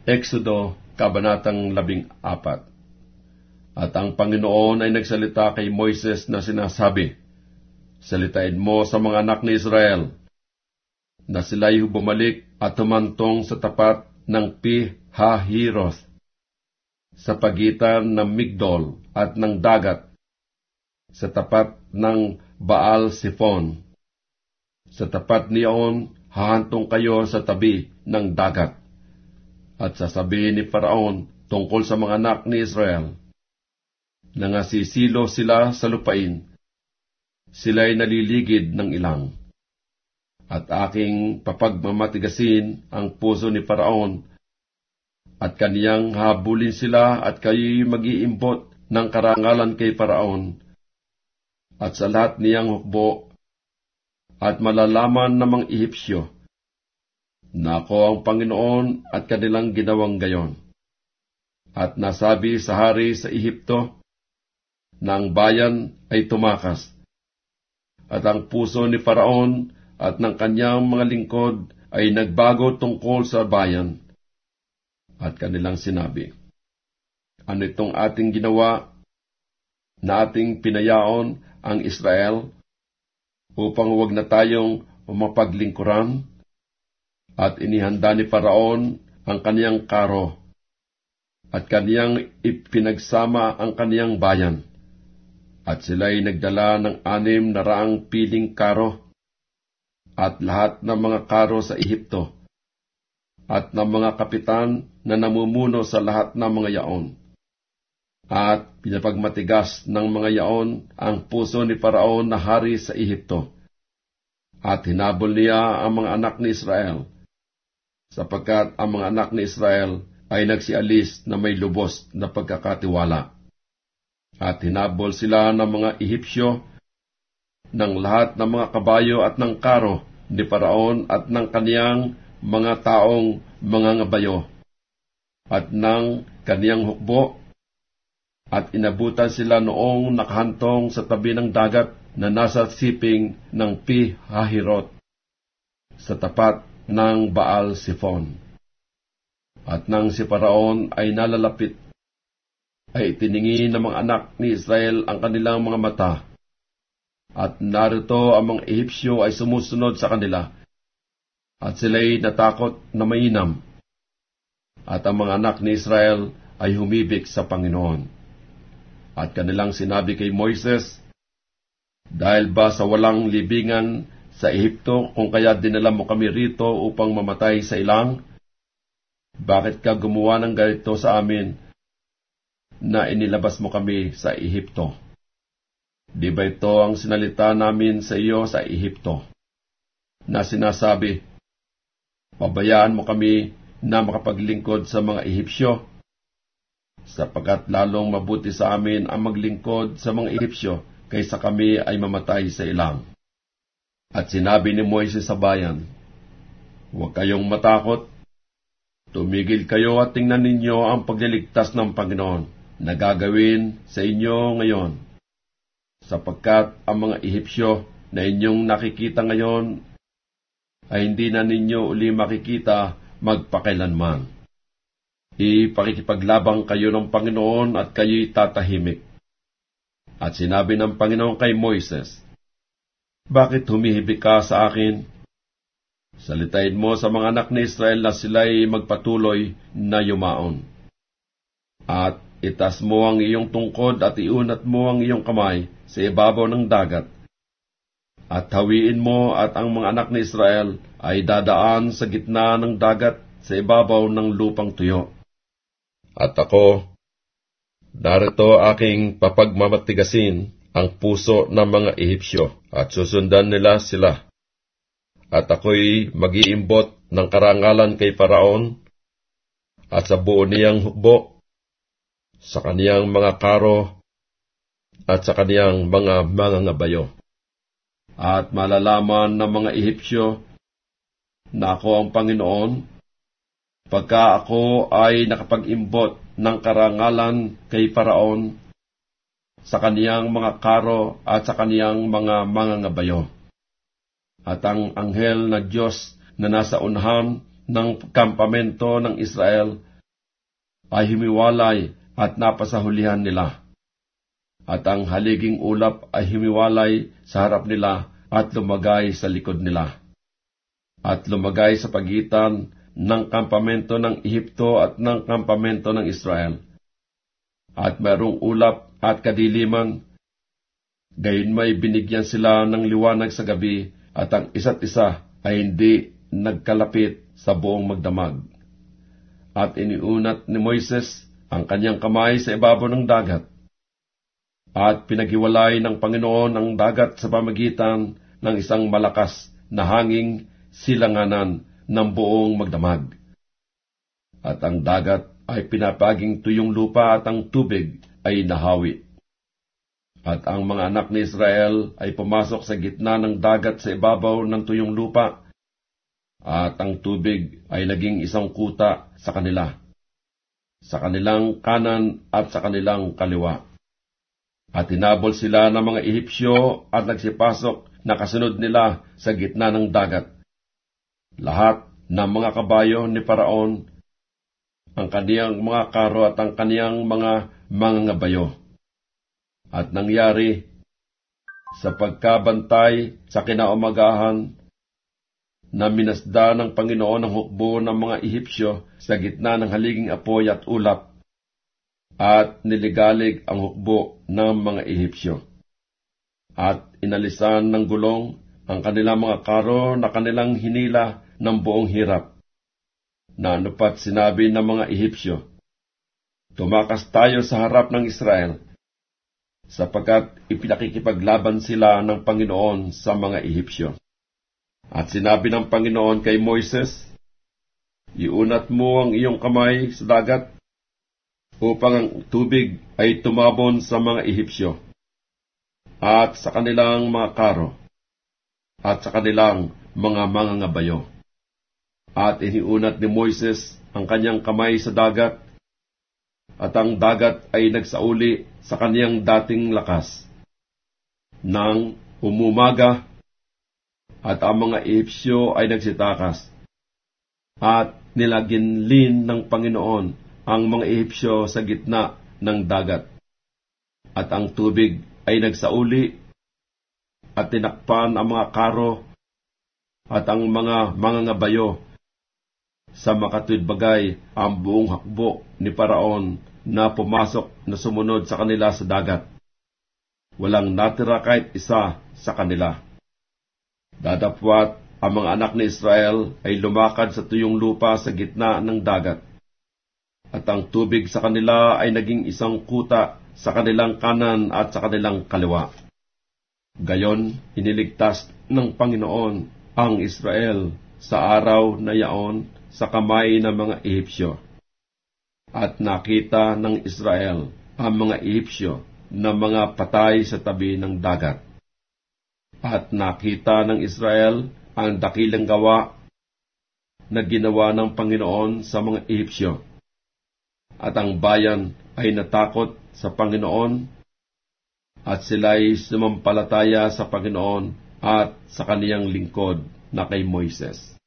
Exodo, Kabanatang 14. At ang Panginoon ay nagsalita kay Moises na sinasabi, "Salitain mo sa mga anak ni Israel, na sila'y bumalik at humantong sa tapat ng Pi-hahiroth, sa pagitan ng Migdol at ng dagat, sa tapat ng Baal-Zephon. Sa tapat niyon, hahantong kayo sa tabi ng dagat. At sasabihin ni Faraon tungkol sa mga anak ni Israel, na ngasisilo sila sa lupain, sila'y naliligid ng ilang. At aking papagmamatigasin ang puso ni Faraon, at kaniyang habulin sila at kayo'y mag-iimbot ng karangalan kay Faraon, at sa lahat niyang hukbo, at malalaman ng mga Ehipsyo, na ako ang Panginoon at kanilang ginawang gayon. At nasabi sa hari sa Ehipto, na ang bayan ay tumakas, at ang puso ni Faraon at ng kanyang mga lingkod ay nagbago tungkol sa bayan. At kanilang sinabi, ano itong ating ginawa, na ating pinayaon ang Israel, upang huwag na tayong mapaglingkuran? At inihanda ni Faraon ang kaniyang karo, at kaniyang ipinagsama ang kaniyang bayan. At sila'y nagdala ng 600 piling karo, at lahat ng mga karo sa Ehipto, at ng mga kapitan na namumuno sa lahat ng mga yaon. At pinapagmatigas ng mga yaon ang puso ni Faraon na hari sa Ehipto, at hinabol niya ang mga anak ni Israel, sapagkat ang mga anak ni Israel ay nagsialis na may lubos na pagkakatiwala. At hinabol sila ng mga Ehipsyo, ng lahat ng mga kabayo at ng karo ni Faraon at ng kaniyang mga taong mga ngabayo, at ng kaniyang hukbo, at inabutan sila noong nakahantong sa tabi ng dagat na nasa siping ng Pi-hahiroth, sa tapat ng Baal-Zephon. At nang si Faraon ay nalalapit, ay itiningin ng mga anak ni Israel ang kanilang mga mata, at narito ang mga Ehipsyo ay sumusunod sa kanila, at sila'y natakot na mainam, at ang mga anak ni Israel ay humibik sa Panginoon. At kanilang sinabi kay Moises, dahil ba sa walang libingan sa Ehipto, kung kaya dinala mo kami rito upang mamatay sa ilang? Bakit ka gumawa ng ganito sa amin, na inilabas mo kami sa Ehipto? Di ba ito ang sinalita namin sa iyo sa Ehipto, na sinasabi, pabayaan mo kami na makapaglingkod sa mga Ehipsyo, sapagkat lalong mabuti sa amin ang maglingkod sa mga Ehipsyo kaysa kami ay mamatay sa ilang. At sinabi ni Moises sa bayan, huwag kayong matakot, tumigil kayo at tingnan ninyo ang pagliligtas ng Panginoon na gagawin sa inyo ngayon, sapagkat ang mga Ehipsyo na inyong nakikita ngayon ay hindi na ninyo uli makikita magpakailanman. Ipakikipaglabang kayo ng Panginoon at kayo'y tatahimik. At sinabi ng Panginoon kay Moises, bakit humihibik ka sa akin? Salitain mo sa mga anak ni Israel na sila'y magpatuloy na yumaon. At itas mo ang iyong tungkod at iunat mo ang iyong kamay sa ibabaw ng dagat. At hawiin mo at ang mga anak ni Israel ay dadaan sa gitna ng dagat sa ibabaw ng lupang tuyo. At ako, narito aking papagmamatigasin ang puso ng mga Ehipsyo, at susundan nila sila. At ako'y mag-iimbot ng karangalan kay Faraon, at sa buo niyang hukbo, sa kaniyang mga karo, at sa kaniyang mga ngabayo. At malalaman ng mga Ehipsyo na ako ang Panginoon, pagka ako ay nakapag-imbot ng karangalan kay Faraon, sa kaniyang mga karo at sa kaniyang mga ngabayo. At ang anghel na Diyos na nasa unahan ng kampamento ng Israel ay humiwalay at napasahulihan nila. At ang haliging ulap ay humiwalay sa harap nila at lumagay sa likod nila. At lumagay sa pagitan ng kampamento ng Ehipto at ng kampamento ng Israel. At mayroong ulap at kadiliman, gayon may binigyan sila ng liwanag sa gabi, at ang isa't isa ay hindi nagkalapit sa buong magdamag. At iniunat ni Moises ang kanyang kamay sa ibabaw ng dagat. At pinaghiwalay ng Panginoon ang dagat sa pamagitan ng isang malakas na hanging silanganan ng buong magdamag. At ang dagat ay pinapaging tuyong lupa at ang tubig ay nahawi. At ang mga anak ni Israel ay pumasok sa gitna ng dagat sa ibabaw ng tuyong lupa, at ang tubig ay naging isang kuta sa kanila, sa kanilang kanan at sa kanilang kaliwa. At hinabol sila ng mga Ehipsyo at nagsipasok na kasunod nila sa gitna ng dagat. Lahat ng mga kabayo ni Paraon, ang kaniyang mga karo at ang kaniyang mga mangangabayo. At nangyari, sa pagkabantay sa kinaumagahan, na minasda ng Panginoon ang hukbo ng mga Ehipsyo sa gitna ng haliging apoy at ulap, at niligalig ang hukbo ng mga Ehipsyo. At inalisan ng gulong ang kanilang mga karo na kanilang hinila ng buong hirap. Na anupat sinabi ng mga Ehipsyo, tumakas tayo sa harap ng Israel, sapagkat ipinakikipaglaban sila ng Panginoon sa mga Ehipsyo. At sinabi ng Panginoon kay Moises, iunat mo ang iyong kamay sa dagat, upang ang tubig ay tumabon sa mga Ehipsyo, at sa kanilang mga karo, at sa kanilang mga mangangabayo. At iniunat ni Moises ang kanyang kamay sa dagat, at ang dagat ay nagsauli sa kaniyang dating lakas. Nang umumaga, at ang mga Ehipsyo ay nagsitakas, at nilaginlin ng Panginoon ang mga Ehipsyo sa gitna ng dagat. At ang tubig ay nagsauli, at tinakpan ang mga karo, at ang mga mangangabayo, sa makatuwid bagay ang buong hakbo ni Paraon na pumasok na sumunod sa kanila sa dagat. Walang natira kahit isa sa kanila. Dadapwat ang mga anak ni Israel ay lumakad sa tuyong lupa sa gitna ng dagat. At ang tubig sa kanila ay naging isang kuta sa kanilang kanan at sa kanilang kaliwa. Gayon, iniligtas ng Panginoon ang Israel sa araw na yaon sa kamay ng mga Ehipsyo. At nakita ng Israel ang mga Ehipsyo na mga patay sa tabi ng dagat. At nakita ng Israel ang dakilang gawa na ginawa ng Panginoon sa mga Ehipsyo. At ang bayan ay natakot sa Panginoon, at sila'y sumampalataya sa Panginoon at sa kaniyang lingkod na kay Moises.